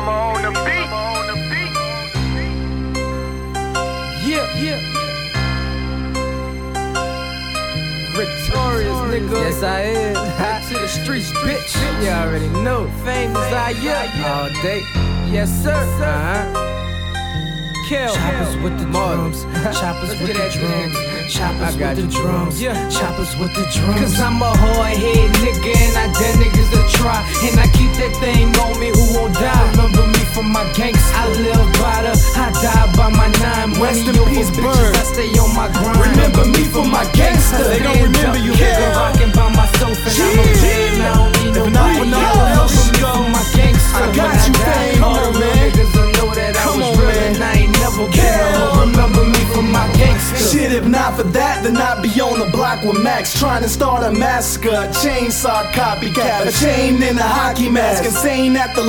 on the beat. Yeah. Victorious, nigga. Yes, I am. To the streets, bitch. You already know. Famous I am. All day. Yes, sir. Kill. Choppers with the drums. Choppers with the drums. Choppers with the drums. Choppers with the drums. Cause I'm a hard head nigga and I dare niggas to try. And I keep that thing on me who won't die. Remember me from my gangsta. I live by the, I die by my nine. Rest in peace, bitches, Bird. I stay on my grind. Remember me from my gangsta. They gon' remember you, nigga. Rockin' by myself and I'm a dead. I don't need nobody else. Remember me from my gangsta. I got you, fame, all the man. niggas will know that I was real and I ain't never been a hoe. Remember me from my gangsta. Shit, if not for that, then I'd be on the block with Max, trying to start a massacre. A chainsaw copycat, a chain in a hockey mask, insane at the